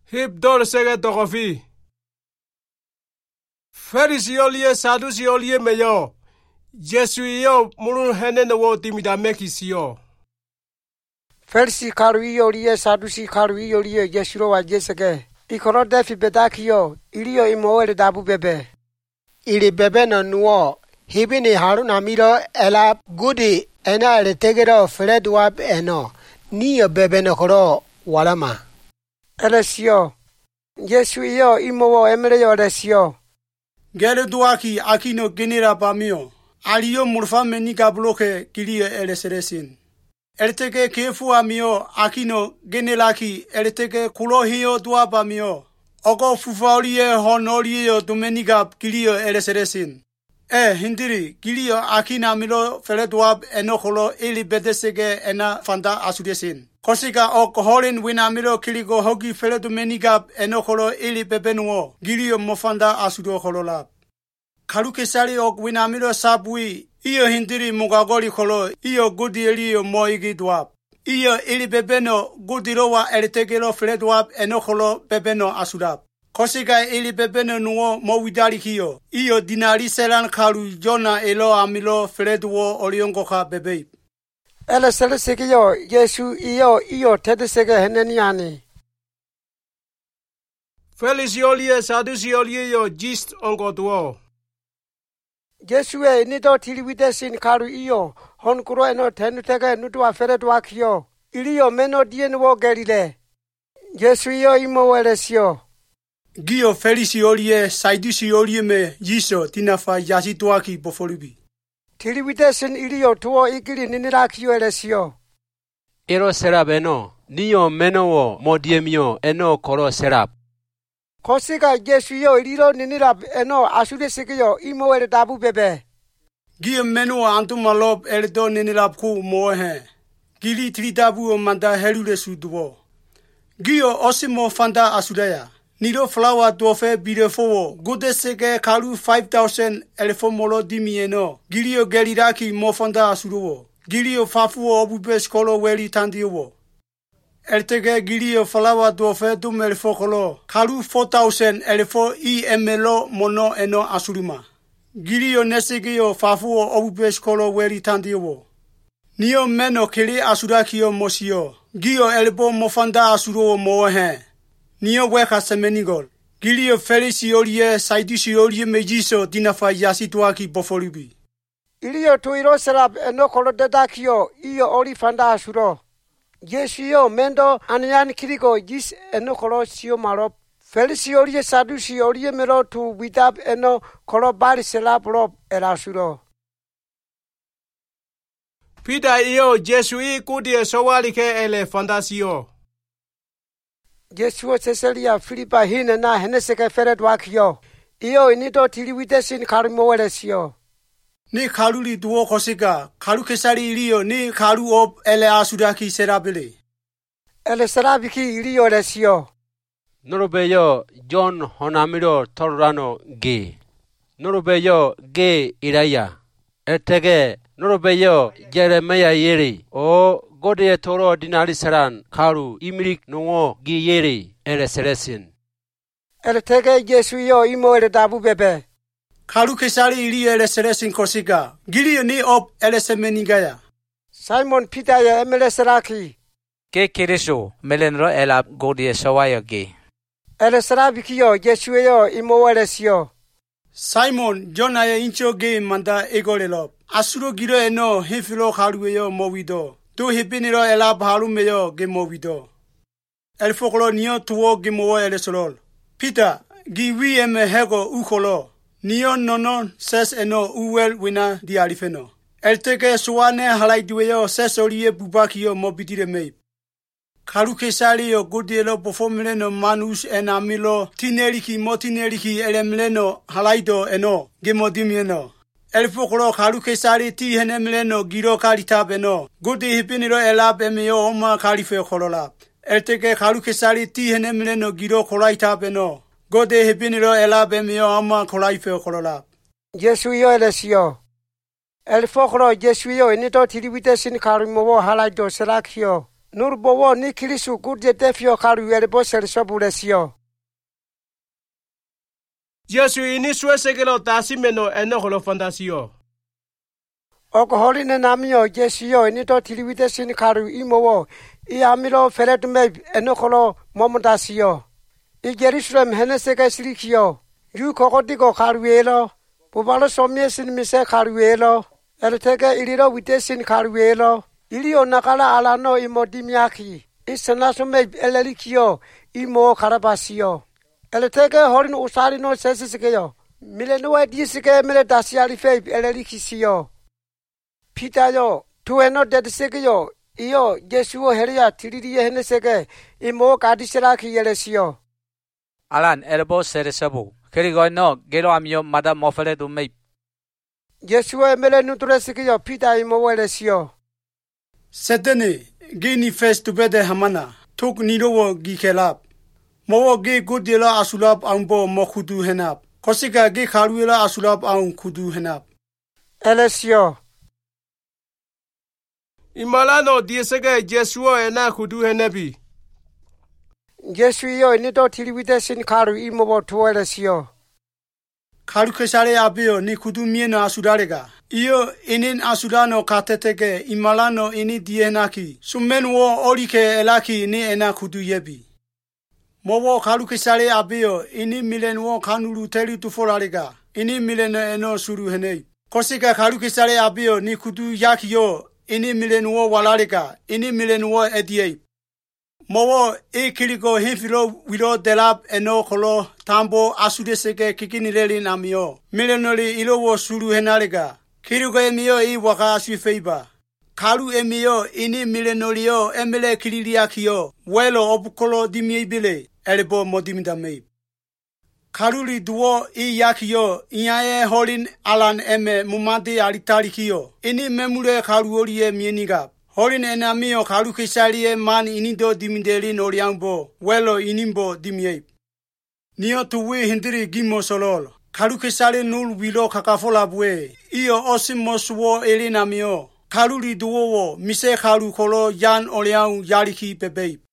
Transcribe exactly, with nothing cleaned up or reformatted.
Hip dor sege tokofi. Ferisioliye sadusioliye meyo. Jesuio murun hene no wo timida mekisio. Fersi karuioliye sadusi karuioliye Jesuro wa jesege. Ikoro defi bedakio iliyo imoele dabu bebe. Ili bebe no nuo. Hibini harun amiro ela gudi ena retegero Fred wab eno. Niyo bebe no koro walama. Elesio. Jesuio imowo emreyo elesio. Gere duaki akino genera pamio. Aliyo murfa menika bloke kiliyo eleseresin. Elteke kefu amio akino genelaki elteke kulohio dua pamio. Oko fufaoliye honoliyo domenika kiliyo eleseresin. E hindiri kiliyo akina milo feledwab enokolo ili bedesege ena fanda asudesin. Kosika ok horin winamilo kiliko hogi feledomenika enokolo ili bebenuo kiliyo mofanda asudo kololab. Kalukesari ok winamilo sabui iyo hindiri mugagoli kolo iyo gudieliyo moigi dwab. Iyo ili bebeno gudirowa eltegelo feledwab enokolo bebeno asudab. Kosika ili bebeno nuo mowidari kiyo. Iyo dinari selan kalu jona elo amilo feledwo oliongoka bebe. Ele sele sekiyo Yesu iyo iyo tede sege heneniani. Ferisioliye sadusioliye yo gist ongotuo. Yesu e nido tiliwide sin karu iyo hon kuro eno tenu tege nutu afere duakio. Iliyo meno dienwo gerile. Yesu iyo imo welesio. Gio Ferisioliye sadusioliye me yiso tinafa yasituaki bofolibi. Tiliwide sin iliyo tuo ikili ninirakio elesio. Ero serab eno, niyo menowo modiemio eno koro serab. Kosika Yesu iyo ililo ninirab eno asude sekiyo imo ele dabu bebe. Gio menu antumalob eldo ninilab ku mohe. Gili tritabu o manda helule suduo. Gio osimo fanda asudaya. Nido flower dofe beautiful gode sege kalu five thousand elefo molo dimieno. Gilio geliraki mofanda asuduo. Gilio fafu obube skolo weli tandiwo. Eltege gilio flower dofe dum elefo kolo. Kalu four thousand elefo i emelo mono eno asuruma. Gilio nesigio fafu obube skolo weli tandiwo. Nio meno kili asudakio mosio. Gio elbo mofanda asuduo mohe. Niyo weka semenigol. Gilio Ferisioliye sadusioliye mejiso dinafa yasituaki bofolibi. Iliyo tuiro serab eno kolo dedakio iyo ori fanda asuro. Yesu yo mendo anyan kiriko jis eno kolo sio marop. Ferisioliye sadusioliye melo tu widab eno kolo bari selab rob erasuro. Pida iyo Jesui kudie sowalike ele fandasio. Yesu Cesaria Filipa hine na heneseke feret wakio. Iyo inido tiliwide sin karimo welesio. Ni kaluli duo kosika, kalu kesari iliyo ni kalu ob ele asudaki serabili. Ele serabiki iliyo lesio. Norobeyo John honamiro torrano ge. Norobeyo ge iraya. Etege norobeyo Jeremiah yeri. O gode toro dinari saran karu imirik nungo gi yeri ele seresin. Ele tege Yesu yo imo ele dabu bebe. Kalu kesari iliyo ele seresin kosika. Giliyo ni ob ele semenigaya. Simon Peter ya emele seraki. Ke kirisho melenro elab gode sawayo ge. Ele serabiki yo Yesu yo imo elesio. Simon Jona ya incho ge manda egolelo. Asuro giro eno hefilo kalu yo mowido. Tu hipiniro ela baharu meyo gemovido. El fokolo niyo tuwo gemowo ele solol. Peter, giwi eme hego ukolo. Niyo nono ses eno uwel wina di alifeno. El teke suwane halai duweyo ses oliye bubakiyo mobitire meip. Kalu kesari yo gudielo pofomileno manus enamilo tineriki motineriki elemleno halaido eno gemodimieno. El fokolo kalu kesari ti henemleno giro kalita beno. Gudi hipiniro elab emeo oma kalife kolola. El teke kalu kesari ti henemleno giro kolaita beno. Gudi hipiniro elab emeo oma kolaife kolola. Yesu yo elesio. El fokolo Yesu yo inito tiliwide sin karimo halaido serakio. Nur bowo ni kirisu kudje tefio karu yere boser sobulesio. Yesu ini sue sekelo tasi meno eno holo fantasio. Oko holine namio jesio ini to tiliwite sin karu imowo. I amilo feret me eno holo momontasio. I Jerusalem heneseke sirikio. Yu kokodiko karu elo. Bubalo somye sin mise karu elo. Ereteke iliro wite sin karu elo. Ilio nakala alano imodimiaki. Isanasume elelikio imo karabasio. Eleteke horin usari no sesisikeyo. Mile no edisike mile dasiari feib elelikisio. Pita yo, tueno dedisikeyo. Iyo Jesuo heria tiririye heneseke imo kadisiraki yelesio. Alan elbo seresabu. Kerigo no gelo amio mada mofele du meip. Jesuo mele nutresikiyo pita imo welesio. Setene gini face to bede hamana tuk nirowo gikelap mowo ge godela asulap ambo mokudu henap kosika ge kharuela asulap am kudu henap Elesio Imalano dieseke Jesuo ena kudu henebi. Jesuo nito tiliwite sin karu imo to elesio. Kharu kesare abio ni kudu miena asudarega iyo inin asudano kateteke imalano ini dienaki sumenwo orike elaki ni ena kudu yebi mowo kharu kesare abio ini milenwo khanulu teri tuforarega ini mileno eno suru henei kosika kharu kesare abio ni kudu yakiyo ini milenwo walarega ini milenwo edie mowo e kiriko hifilo wilo delap eno kholo tambo asudeseke kikinileli namio milenoli ilowo suru henarega kiriko emio i waka asifeiba kalu emio ini milenolio emele kiriliakio welo obukolo dimiebile elebo modimidame Karuli duo i yakio inyae holin alan eme mumadi alitarikio ini memure karuorie mieniga Horin enamio karu kisarie man inido dimindeli noriambo welo inimbo dimie. Nio tuwe hindiri gimo solol. Karu kisare nul wilo kakafola bue. Iyo osimo suwo elinamio. Karu li duowo mise karu kolo yan oleau yariki bebe.